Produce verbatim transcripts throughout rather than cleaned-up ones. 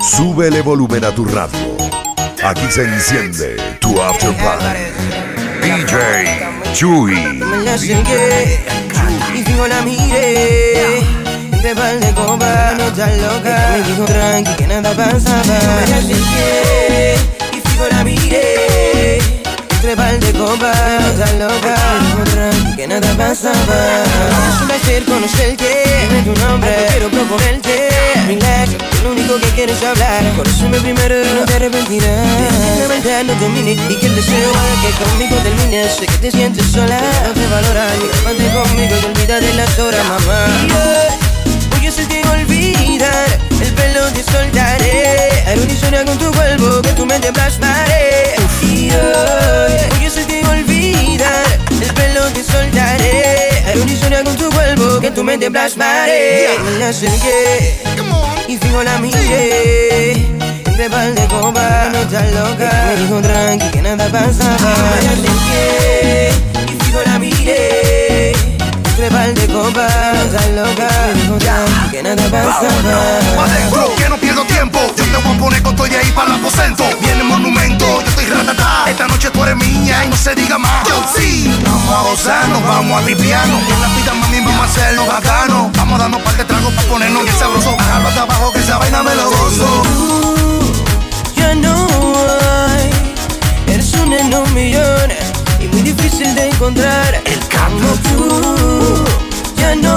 Súbele volumen a tu radio. Aquí se enciende tu After Party. D J Chuy. Me la acerqué y fijo la miré. Entre par de copas, no estás loca. Me dijo tranqui que nada pasaba. Me la acerqué y fijo la miré. Entre par de copas, no estás loca. Me dijo tranqui que nada pasaba. Es un placer conocerte. Dime tu nombre, quiero proponerte. Relax, que lo único que quiero es hablar. Conóceme primero y no te arrepentirás. Que la maldad no domine y que el deseo haga que conmigo termines. Sé que te sientes sola, no te valoran. Llévate conmigo y olvida de las horas, mamá. Voy a hacerte olvidar, el pelo te soltaré. Haré una historia con tu cuerpo que tu mente plasmaré. Y hoy voy a hacerte olvidar, el pelo te soltaré. Haré una historia con tu cuerpo que tu mente plasmaré. Me la acerqué y fijo la miré. Entre par de copas, no estás loca. Me dijo tranqui que nada pasaba. Me la acerqué y fijo la miré. Entre par de copas, no estás loca. Me dijo tranqui que nada pasaba. Adentro, que no pierdo tiempo. Yo te voy a poner con estoy de ahí para el aposento. Viene el monumento, yo estoy ratatá. Esta noche tú eres mía y no se diga más. Yo sí, vamos a gozarnos, vamos a tripiarnos. En la pista mami vamos a hacerlo bacano. Vamos a darnos par de tragos para ponernos bien sabroso. Bajarlo hasta abajo que esa vaina me lo gozo. Ya no hay, eres una en un millón y muy difícil de encontrar. El como tú, ya no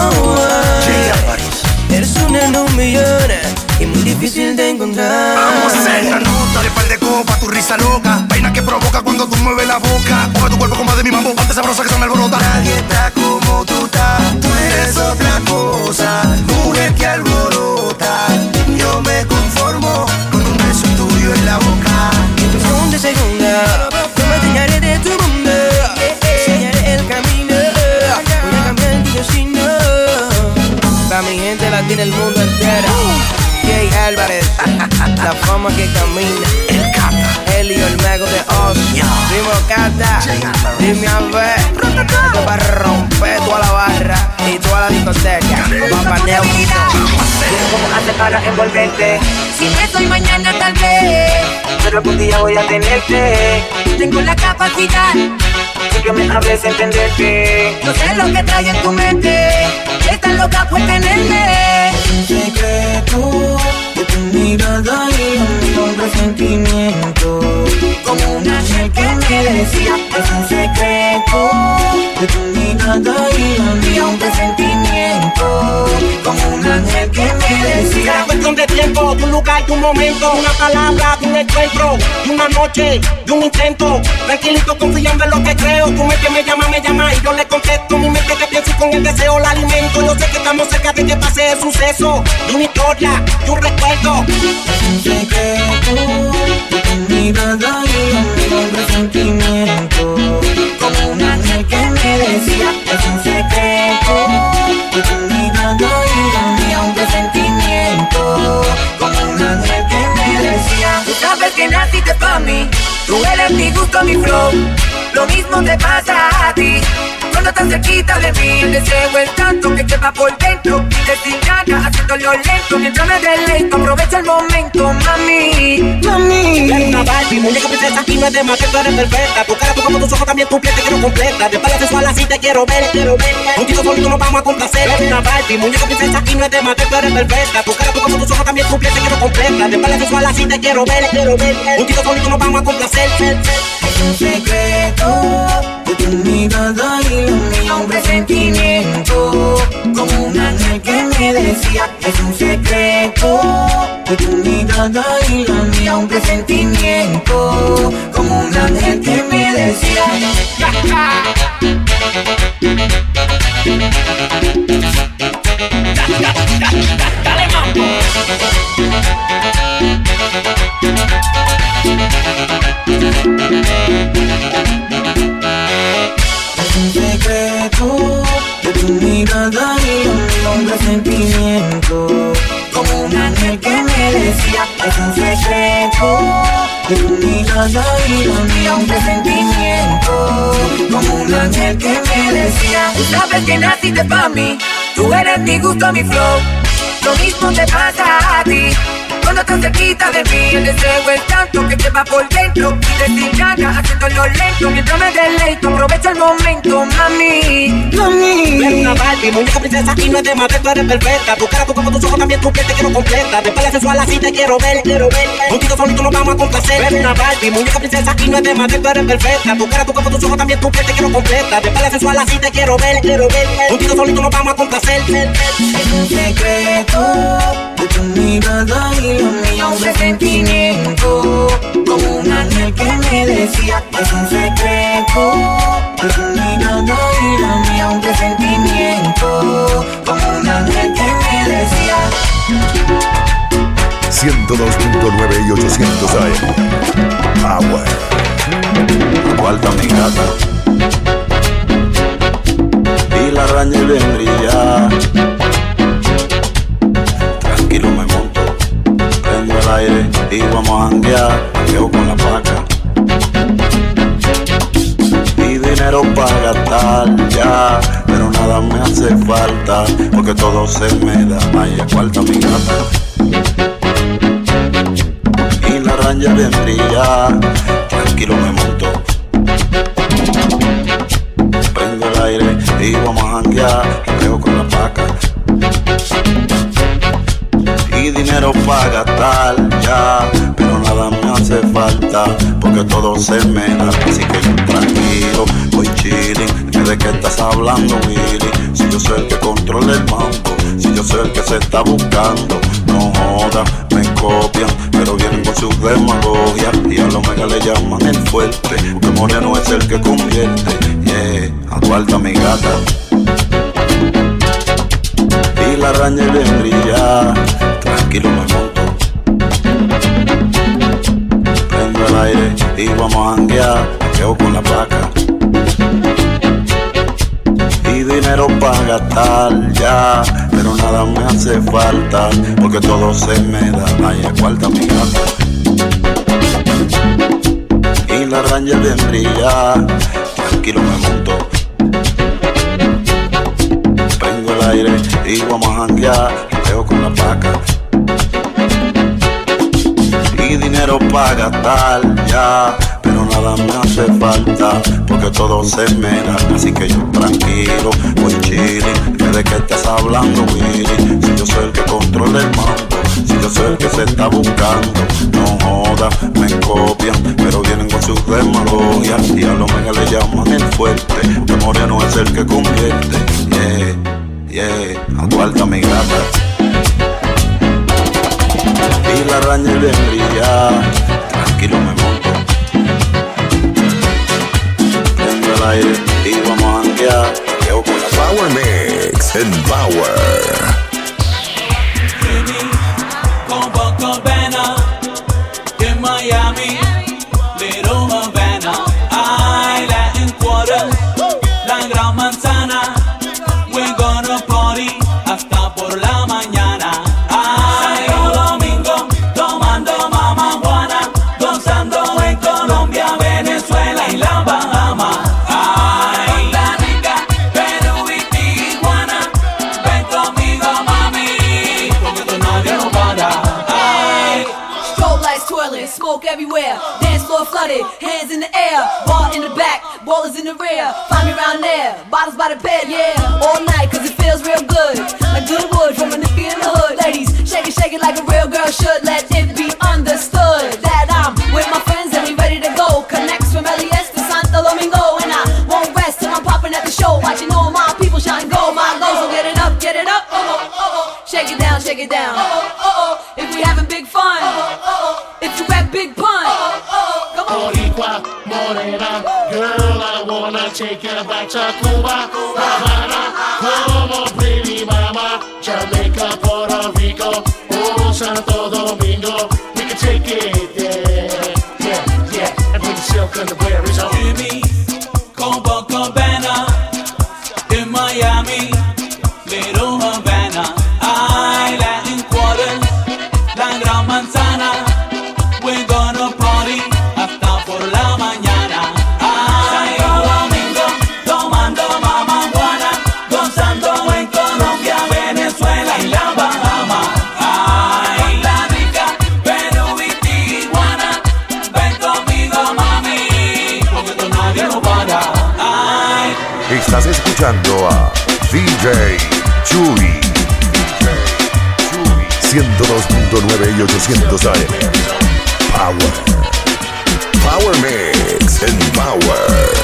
hay, eres una en un millón y muy difícil de encontrar. Vamos a hacer la nota de par de copas, tu risa loca. Vaina que provoca cuando tú mueves la boca. Mueve tu cuerpo como de mi mambo, antes sabrosa que se me alborota. Nadie está como tú estás, tú eres otra cosa. Mujer que alborota, yo me conformo con un beso tuyo en la boca. En cuestión de segunda, yo me enseñaré de tu mundo. Enseñaré el camino, voy a cambiar tu destino. Pa' mi gente latina, el mundo entero. Jay Álvarez, la fama que camina. El Cata, Elio, el mago de Oz. Primo Cata, dime a ver. Esto va a romper toda la barra y toda la discoteca. Papá Neo. ¿Cómo hace para envolverte? Si no soy mañana tal vez, pero algún día voy a tenerte. Tengo la capacidad de que me hables entenderte. No sé lo que trae en tu mente, estás loca por tenerme. Un secreto de tu mirada y un presentimiento, Como un ángel que me decía, es un secreto de tu mirada y un presentimiento, como un ángel que me decía. Será cuestión de tiempo, de un lugar, de un momento, una palabra, de un encuentro, de una noche, de un intento. Tranquilito, confiando en lo que creo. Tu mente me llama, me llama y yo le contesto. Mi mente que pienso y con el deseo la alimento. Yo sé que estamos cerca de que pase el suceso, de una historia, de un recuerdo. es un secreto de tu mirada y un presentimiento, Como un ángel que me decía, es un secreto de tu mirada y un presentimiento, como un ángel que me decía. Tú sabes que naciste pa' mí, tú eres mi gusto, mi flow. Lo mismo te pasa a ti, cuando estás cerquita de mí. El deseo es tanto que quema por dentro. Te sin nada, haciéndolo lento. Mientras me deleito, aprovecha el momento, mami, mami. Eres una Barbie, muñeca princesa y no es de más que tú eres perfecta. Tu cara, tu como tus ojos, también tu piel te quiero completa. De espalda sensual así te quiero ver, quiero ver. Un tito solito nos vamos a complacer. Eres una Barbie, muñeca princesa y no es de más que tú eres perfecta. Tu cara, tu como tus ojos, también tu piel te quiero completa. De espalda sensual así te quiero ver, quiero ver. Un tito solito nos vamos a complacer. es un secreto de tu mirada y un presentimiento, Como un ángel que me decía, es un secreto de tu mirada y un presentimiento, como un ángel que me decía. Dale mambo. es un secreto de tu mirada y un presentimiento, Como un ángel que me decía, es un secreto de tu mirada y un presentimiento, como un ángel que me decía. Tú sabes que naciste pa' mí, tú eres mi gusto, mi flow. Lo mismo te pasa a ti, cuando estás cerquita de mí. El deseo es tanto que te va por dentro y desencaja haciéndolo lento. Mientras me deleito, aprovecho el momento, mami. Mami. Ven una Barbie, muñeca princesa y no es de madre, tú eres perfecta. Tu cara, tu cuerpo, tus ojos, también tu piel te quiero completa. De pala sensual así te quiero ver, quiero ver. Contigo solito nos vamos a complacer. Ven una Barbie, muñeca princesa y no es de madre, tú eres perfecta. Tu cara, tu cuerpo, tus ojos, también tu piel te quiero completa. De pala sensual así te quiero ver, quiero ver. Contigo solito nos vamos a complacer. Es un secreto de tu mirada y lo mío un presentimiento, como un ángel que me decía. Es un secreto de tu mirada y lo mío un presentimiento, como un ángel que me decía. ciento dos punto nueve y ochocientos A M. Power. Guarda mi gata y la araña bien brilla. Tranquilo me monto, prendo el aire y vamos a janguear. Jangueo con la paca y dinero para gastar ya, pero nada me hace falta porque todo se me da. Ay, guarda mi gata y la araña bien brilla. Tranquilo me monto, prendo el aire y vamos a janguear. Jangueo con la paca y dinero para gastar ya, pero nada me hace falta porque todo se me da. Así que yo tranquilo, voy chilling. ¿De qué estás hablando, Willy? Si yo soy el que controla el mambo, si yo soy el que se está buscando. No joda, me copian, pero vienen con sus demagogias y a lo mega le llaman el fuerte, porque Moreno es el que convierte. Yeah, aguarda mi gata y la araña bien brilla. Tranquilo me monto, prendo el aire y vamos a janguear. Jangueo con la paca y dinero para gastar ya, pero nada me hace falta porque todo se me da. Ay, guarda mi gata y la araña bien brilla. Tranquilo me monto, prendo el aire y vamos a janguear. Jangueo con la paca y dinero para gastar ya, pero nada me hace falta porque todo se me da. Así que yo tranquilo, voy chilling. ¿De qué estás hablando, Willy? Si yo soy el que controla el mambo, si yo soy el que se está buscando. No joda, me copian, pero vienen con sus demagogias y a lo mega le llaman el fuerte, porque Moreno es el que convierte. Yeah, yeah, aguarda mi gata y la araña bien brilla. Tranquilo me monto, prendo el aire y vamos a janguear. Jangueo con la Power Mix en Power. Con Copacabana en Miami, Little Havana, I Latin Quarter, la Gran Manzana. We're gonna party hasta por la mañana. Santo Domingo, tomando mama Juana, gozando en Colombia, Venezuela y la Bahamas. Ay, Costa Rica, Perú y Tijuana, ven conmigo mami, porque tú nadie nos para. Ay. Strobe lights twirling, smoke everywhere. Dance floor flooded, hands in the air. Bar in the back, ballers in the rear. Find me round there, bottles by the bed, yeah. All night, cause it feels real good. Like good wood from a nippy in the hood. Ladies, shake it, shake it like a real girl should. Let it be understood that I'm with my friends and we ready to go. Connects from L E S to Santo Domingo. And I won't rest till I'm popping at the show. Watching all my people shine gold. My goals, so get it up, get it up. Oh, oh, oh, oh. Shake it down, shake it down. Oh, oh, oh, oh. If we having big fun. Oh, oh, oh. If you rap big pun. Oh, oh, oh. Come on. Boricua, morena, girl, I wanna take you back to Cuba, Havana, como pretty mama, Jamaica, Puerto Rico, oh, Santo Domingo, we can take it there, yeah, yeah, and bring the silk and the berries on. Jimmy, Copacabana in Miami, Little Havana, I Latin Quarter, la Gran Manzana. We're gonna party hasta por la mañana. Santo Domingo, tomando mama Juana, gozando en Colombia, Venezuela y la Bahamas. Ay, Costa Rica, Estás escuchando a D J Chuy. ciento dos punto nueve y ochocientos A M. Power. Power Mix en Power.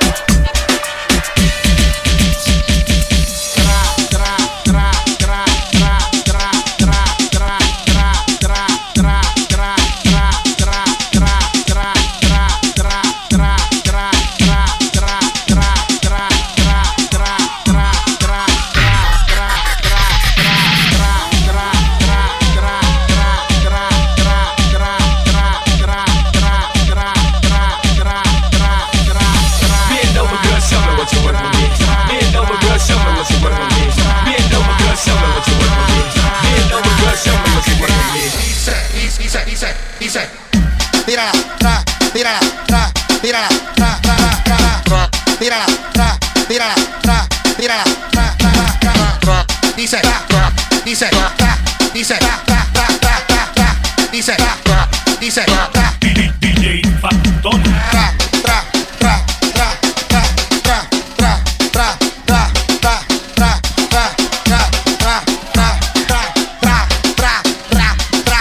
Tírala, tra, tírala, tra, tírala, tra, tra, tra, tra, tírala, tra, tírala, tra, tírala, tra, tra, tra, tra, dice, tra, dice, tra, dice, tra, tra, tra, tra, tra, dice, tra, dice, tra, D J Factón, tra, tra, tra, tra, tra, tra, tra, tra, tra, tra, tra, tra, tra, tra, tra, tra, tra, tra,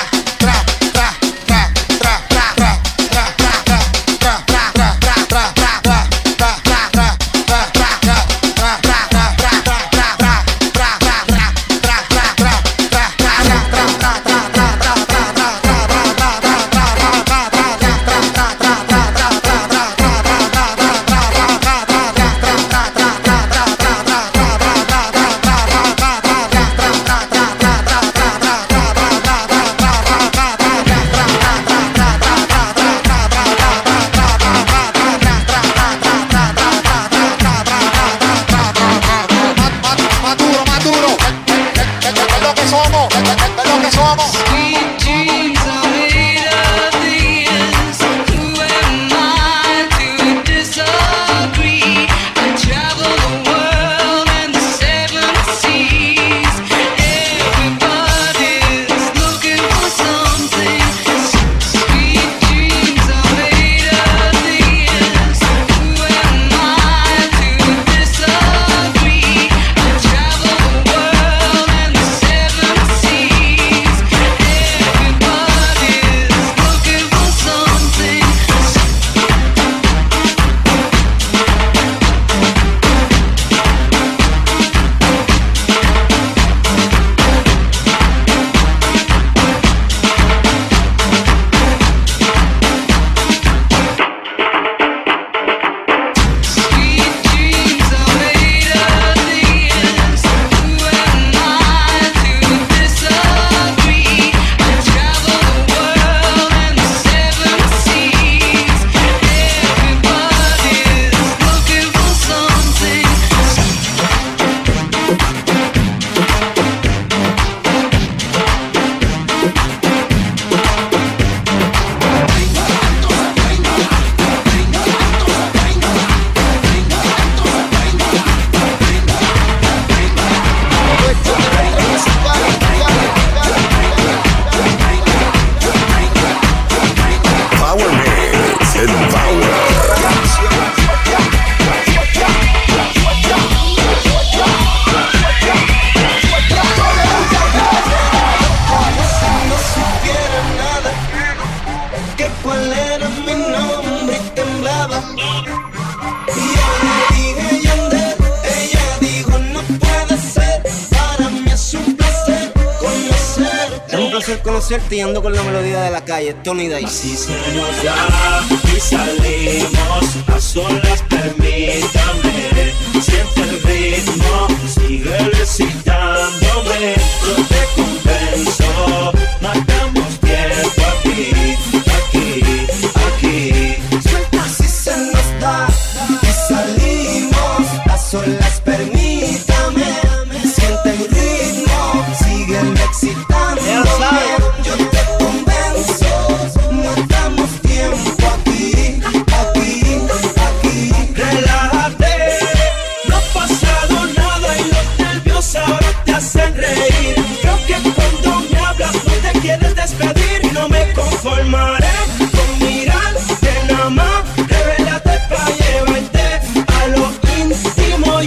Conocerte y ando con la melodía de la calle, Tony Day. Así se nos da y salimos a solas, permítame. Siente el ritmo, sigue recitándome. Yo te convenzo, matamos tiempo aquí, aquí, aquí. Suelta si se nos da y salimos a solas, permítame. Siente el ritmo, sigue excitándome. Yo te convenzo, no damos tiempo aquí, aquí, aquí. Relájate, no ha pasado nada y los nervios ahora te hacen reír. Creo que cuando me hablas no te quieres despedir y no me conformaré con mirarte nada más. Revélate pa' llevarte a lo íntimo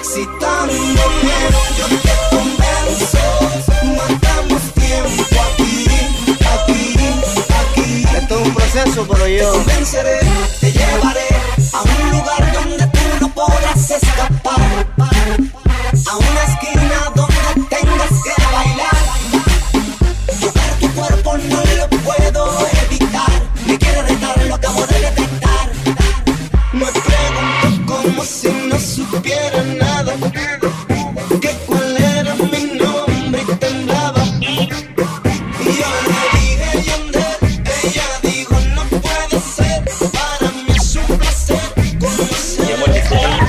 excitándome. Yo te convenzo, matamos tiempo aquí, aquí, aquí. Esto es un proceso, pero yo te convenceré, te llevaré a un lugar donde tú no podrás escapar, a una esquina donde tengas que bailar. Tocar tu cuerpo no lo puedo evitar. Me quiere retar, lo acabo de detectar. Me pregunto como si no supiera nada, que cuál era mi nombre y temblaba. Y yo le dije Yandel, ella dijo no puede ser. Para mí es un placer conocer.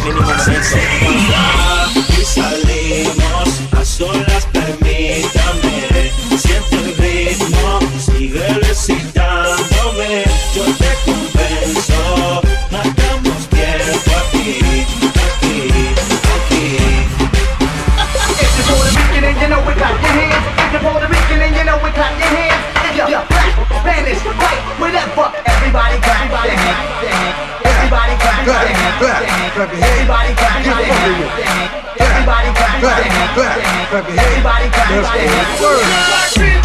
Y salimos a solas, permítame. Siente el ritmo, sigue recitándome. Yo te convenzo, matamos tiempo aquí, aquí, aquí. If you're Puerto Rican and you know we got your hands. If you're Puerto Rican and you know we got your hands. If you're black, Spanish, white, whatever, everybody clap their hands. Everybody clap their hands. Everybody clap their hands. Everybody clap their hands. Everybody clap their hands.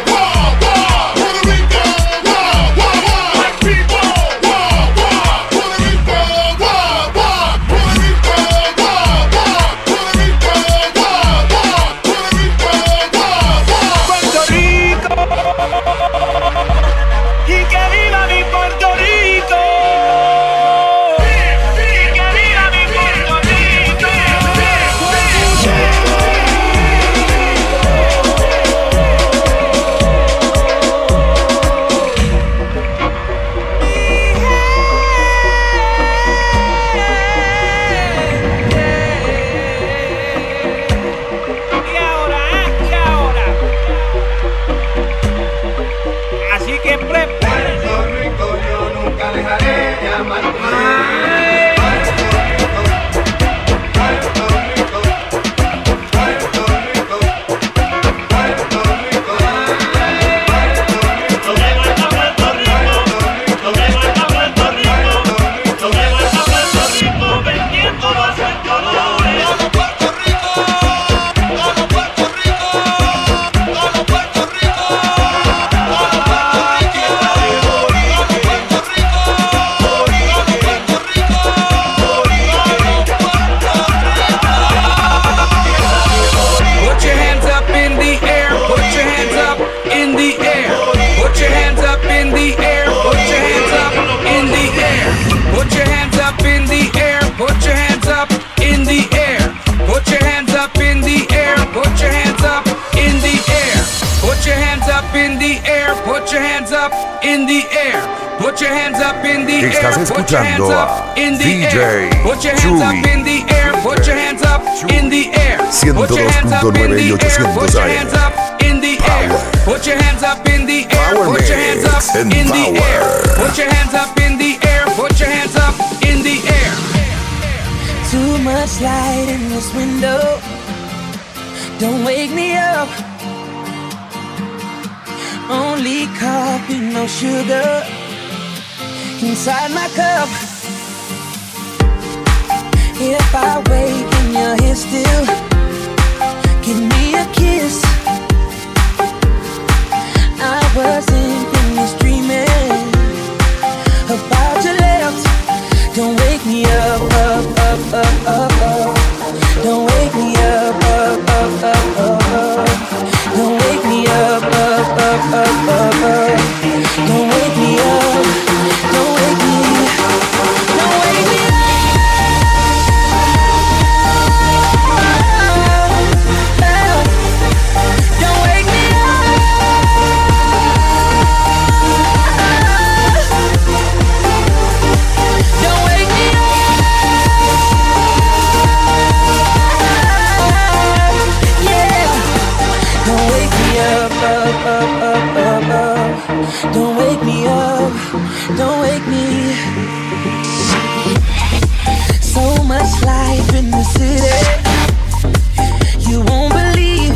Estás escuchando a D J Chuy. ciento dos punto nueve y ochocientos A M. Put your hands up in the air. Power Put your hands up and in the power. air. Put your hands up in the air. Put your hands up in the air. Too much light in this window. Don't wake me up. Only coffee, no sugar inside my cup. If I wake and you're here still, give me a kiss. I wasn't finished dreaming about your lips. Don't wake me up, up, up, up, up, up. Don't wake me up, up, up, up, up, up. Don't wake me up, up, up, up, up, up. Don't wake me up. Don't wake me. Don't wake me up. Don't wake me up. Don't wake me up. Yeah. Don't wake me up, up, up, up, up, up. Don't wake me up. Don't wake me. So much life in the city, you won't believe.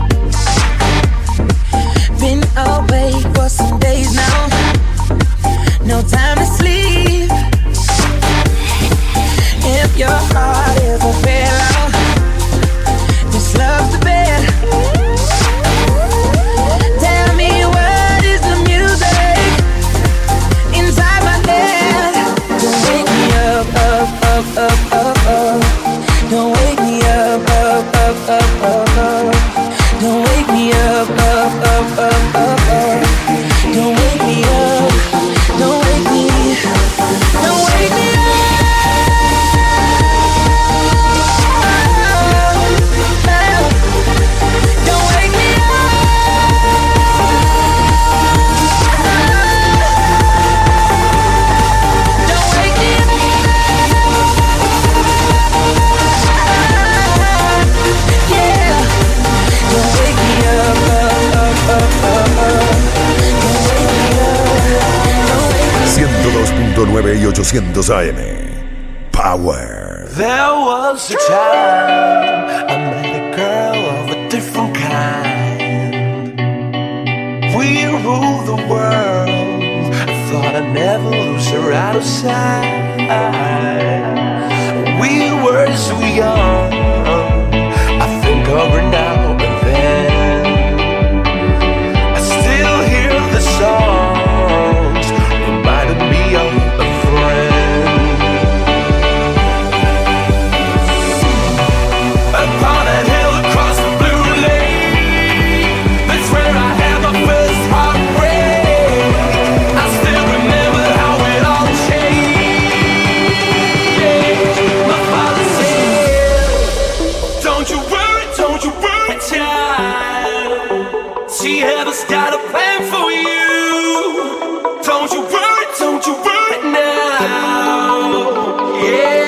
Been awake for some days now, no time to sleep. If your heart is a fair ochocientos A M. Power. There was a time I met a girl of a different kind. We ruled the world. I thought I'd never lose her out of sight. We were so young. I think of her now and then. I still hear the songs reminding me of a friend. Upon a hill across the blue lake, that's where I had my first heartbreak. I still remember how it all changed. My father said, don't you worry, don't you worry, child. She has got a plan for you. Don't you worry, don't you worry now. Yeah.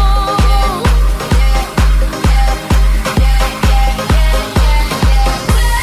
Yeah.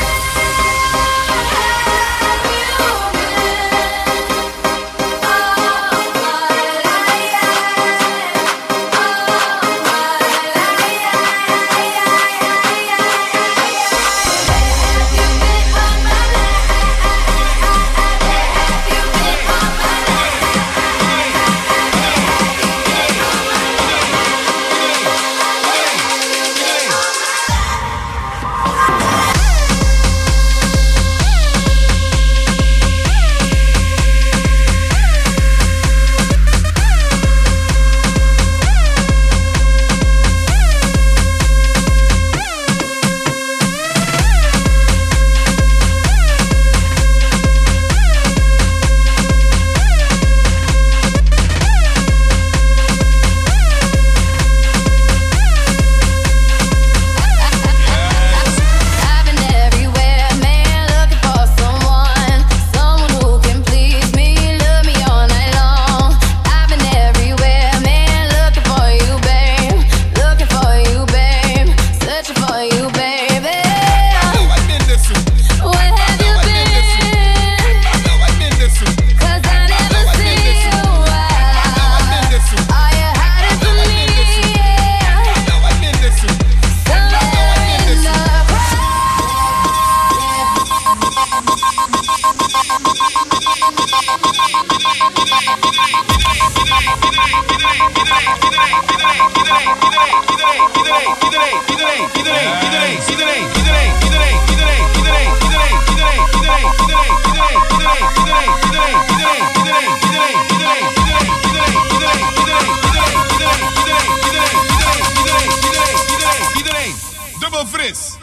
Double Frizz.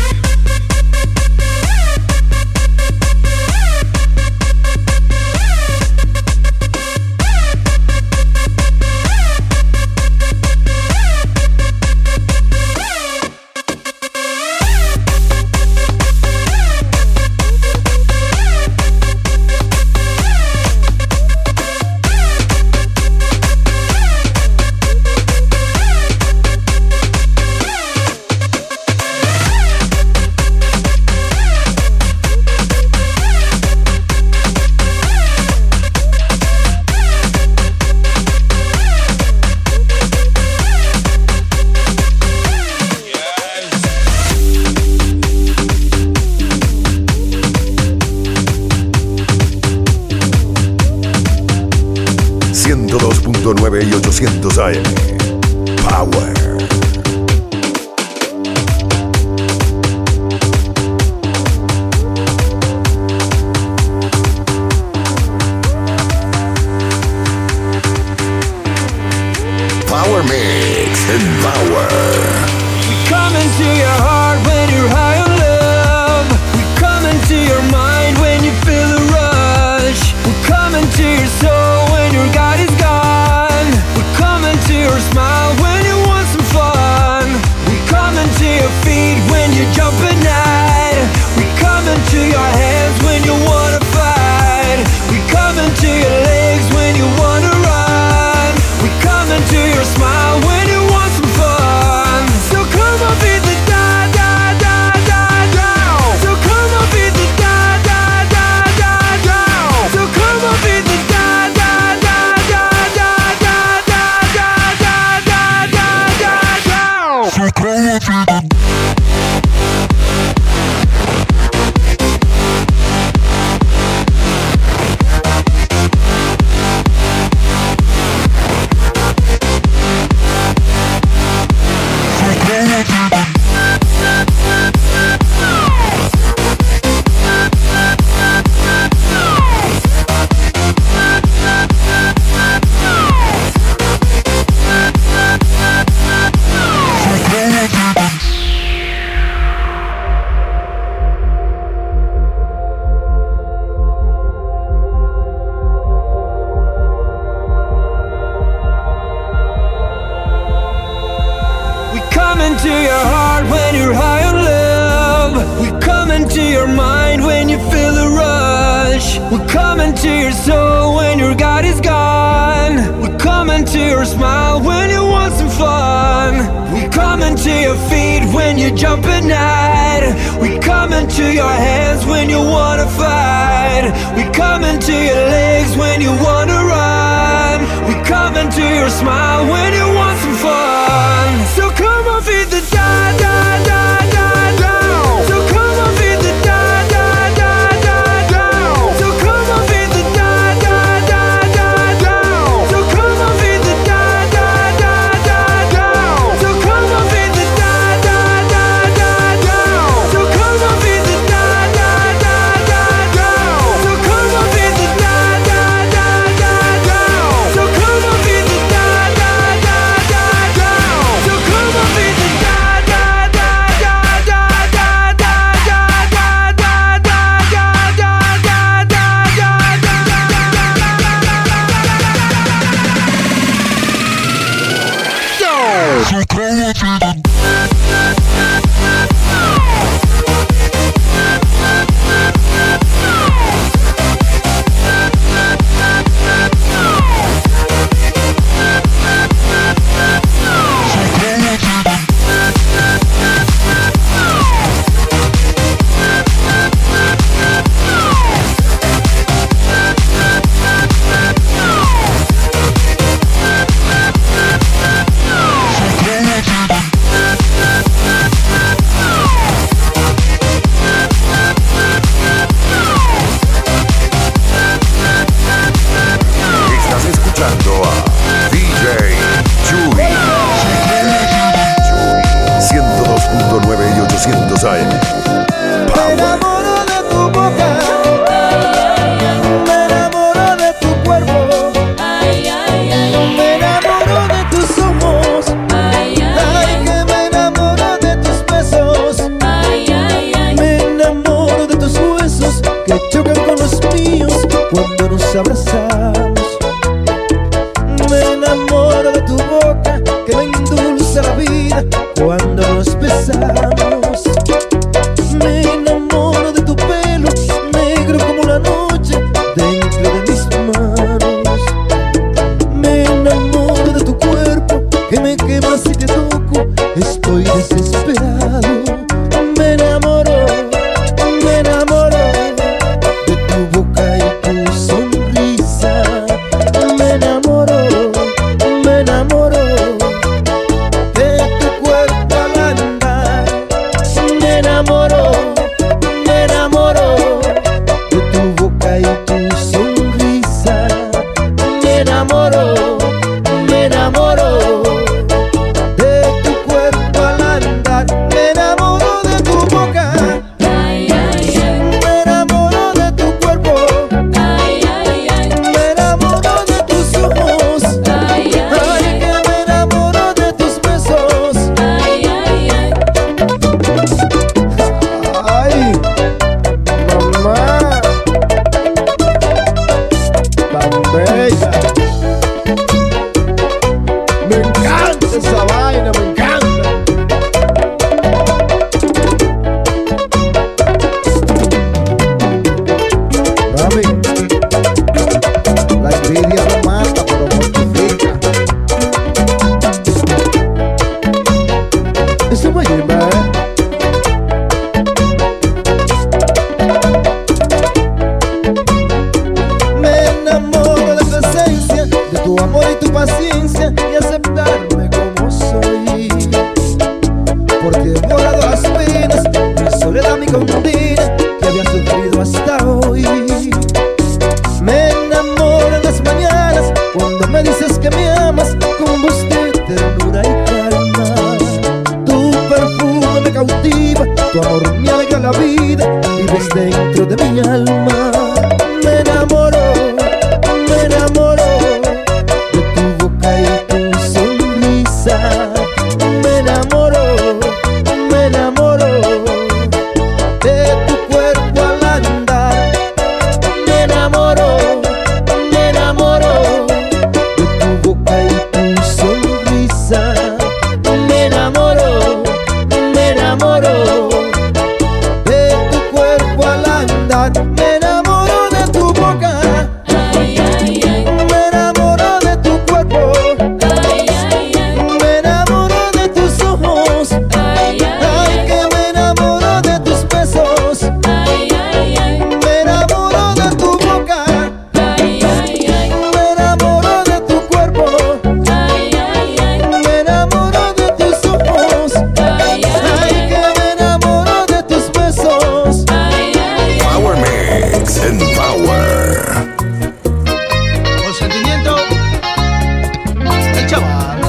ciento dos punto nueve y ochocientos A M. Power. Power Mix and Power. We come into your heart when you're high on love. We come into your mind when you feel the rush. We come into your soul when your God is gone. We come into your smile when you want some fun. We come into your feet when you jump at night. We come into your hands when you wanna fight. We come into your legs when you wanna run. We come into your smile when you want some fun. So come on, beat the da da da da down. So come on, beat the da da da da down. So come on, beat the da da da da da da da da da da da down. So come on, beat the into your heart when you're high on love. We come into your mind when you feel the rush. We come into your soul when your God is gone. We come into your smile when you want some fun. We come into your feet when you jump at night. We come into your hands when you wanna fight. We come into your legs when you wanna run. We come into your smile when you want some fun. So come on, feed the da da da da down. So come on, feed the da da da da down. So come on, feed the da da da da down. So come on, feed the da da da da down. So come on, feed the da da da da down. So come on, feed the da da da da down. So come on, feed the da da da da down. So come on, feed the da da da da down. Me enamoro de tu boca, me enamoro de tu cuerpo, me enamoro de tus ojos, ay, que me enamoro de tus besos, me enamoro de tus huesos que chocan con los míos cuando nos abrazamos. Me enamoro de tu boca que me endulza la vida cuando nos besamos. Me enamoro de tu pelo negro como la noche dentro de mis manos. Me enamoro de tu cuerpo que me quema si te toco, estoy desesperado. Me enamoro, me enamoro de tu boca y tu sonrisa. Me enamoro, me enamoro de tu cuerpo al andar. Me enamoro, me enamoro de tu boca y tu sonrisa. Me enamoro, me enamoro de tu cuerpo al andar. Me enamoro de tu boca, me enamoro de tu cuerpo, me enamoro de tus ojos, ay, que me enamoro de tus besos. Ay, mamá, tan bella. Me encanta esa vaina, me encanta. Mami, la envidia no mata, pero mortifica. Eso me lleva, ¿eh? Me enamoro de tu esencia, de tu amor y tu paciencia y aceptarme como soy. Porque he borrado las penas, mi soledad, mi condena que había sufrido hasta hoy. Me enamoro en las mañanas cuando me dices que me amas con voz de ternura y calma. Tu perfume me cautiva, tu amor me alegra la vida, vives dentro de mi alma. Me enamoro, me enamoro de tu boca y tu sonrisa. Me enamoro, me enamoro de tu cuerpo al andar. Me enamoro, me enamoro de tu boca y tu sonrisa. Me enamoro, me enamoro de tu cuerpo al andar. Me enamoro de tu boca, me enamoro de tu cuerpo, me enamoro de tus ojos, ay, que me enamoro de tus besos. Me enamoro de tu boca, me enamoro de tu cuerpo, me enamoro de tus ojos, ay, que me enamoro de tus besos. Power Mix and Power. Con sentimiento, el chaval.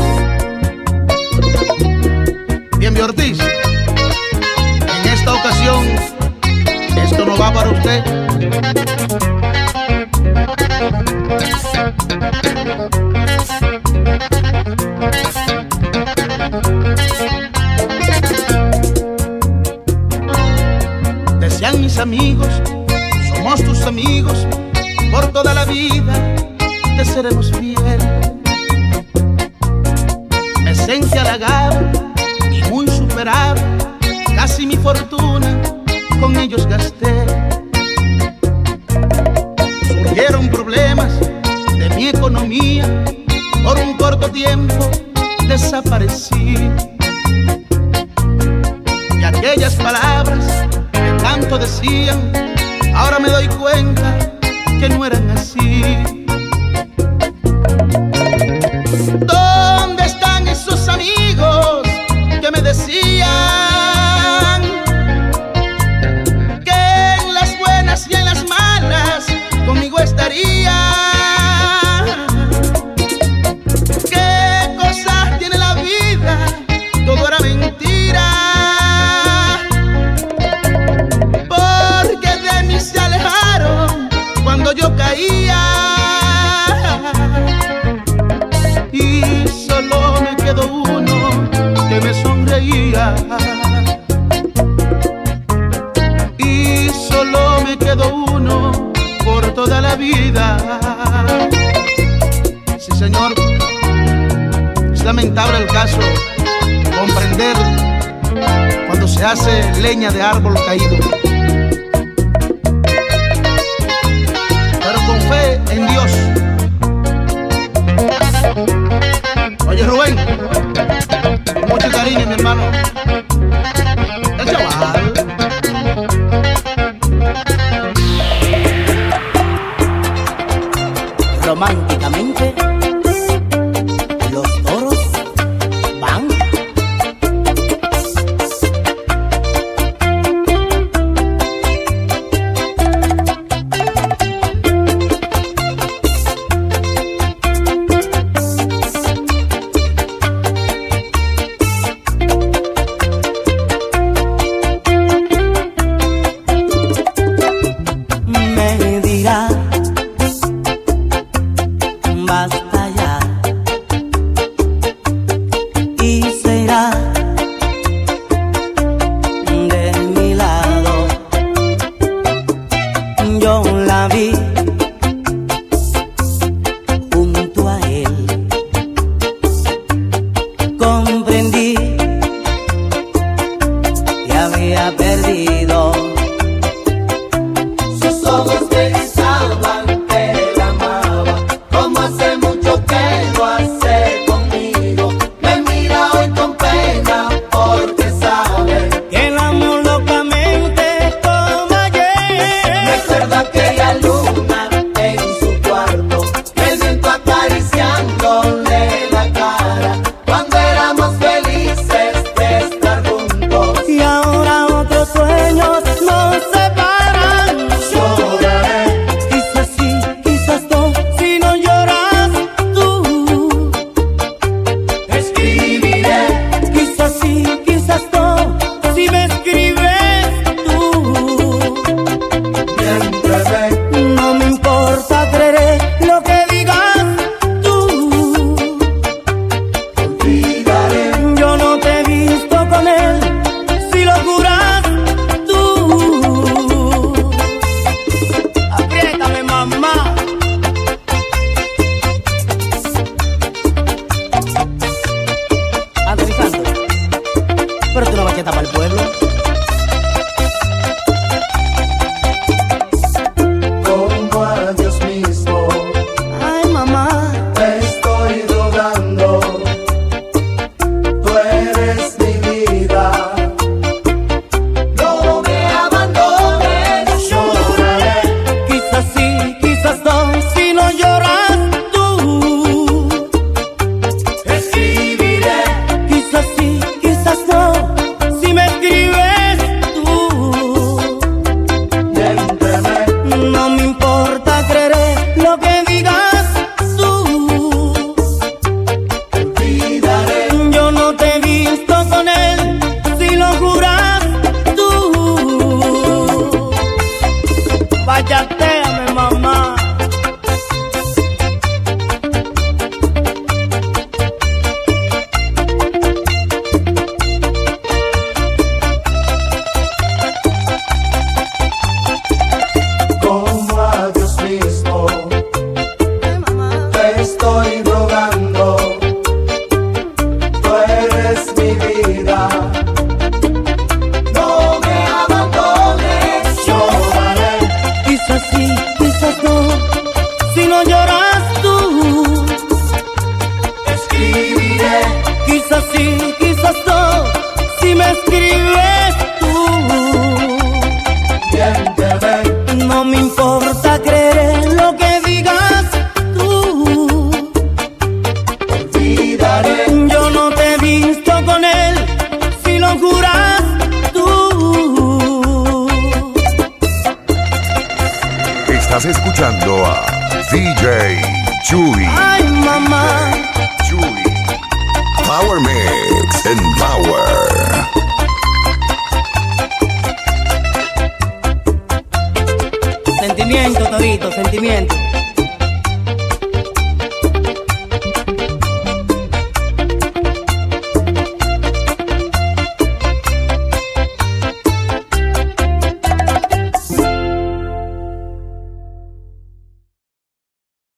Bien, mi Ortiz. En esta ocasión, esto no va para usted. Decían mis amigos, somos tus amigos, por toda la vida te seremos fiel. Me sentí halagado y muy superado, casi mi fortuna con ellos gasté. Surgieron problemas de mi economía, por un corto tiempo desaparecí. Y aquellas palabras que tanto decían, ahora me doy cuenta que no eran así. ¿Dónde están esos amigos que me decían que en las buenas y en las malas conmigo estarían? ¿Qué cosas tiene la vida? Todo era mentira. vida. Sí, señor, es lamentable el caso, comprender cuando se hace leña de árbol caído. Pero con fe en Dios. Oye, Rubén, con mucho cariño, mi hermano. El chaval. Románticamente, los toros van. Me dirá, basta ya, y será de mi lado. Yo la vi junto a él, comprendí que había perdido. Sus ojos me gritaban que la amaba, como hace mucho que lo hace conmigo. Me mira hoy con pena porque sabe que el amor locamente como ayer. Recuerda aquella luna en su cuarto, el viento acariciándole la cara, cuando éramos felices de estar juntos. Y ahora otros sueños nos separan. Lloraré, quizás sí, quizás no, si no lloras tú. Escribiré, quizás sí, quizás no, si me escribes tú. Miénteme, no me importa, creeré lo que digas tú. Olvidaré, yo no te he visto con él, si lo juras tú. Apriétame, mamá. Ando Santo, pero tú no bacheta para el pueblo. Como a Dios mismo Ay, mamá, te estoy rogando, tú eres mi vida, no me abandones. Lloraré, quizás sí, quizás no, si no lloras tú. escribiré, Quizás sí, quizás no, si me escribes tú. miénteme, No me importa, creeré lo que digas tú. olvidaré, Yo no te he visto con él, si lo juras tú. Vayateame, mamá. como a Dios mismo te estoy rogando, tú eres mi vida, no me abandones. Lloraré, Quizás sí, quizás no, si no lloras tú. escribiré, Quizás sí, quizás no, si me escribes tú. miénteme, No me importa, creeré lo que digas tú. olvidaré, Yo no te he visto con él, si lo juras tú. Estás escuchando a D J Chuy. Ay, mamá. Chuy. Power Mix and Power. Sentimiento, Torito, sentimiento.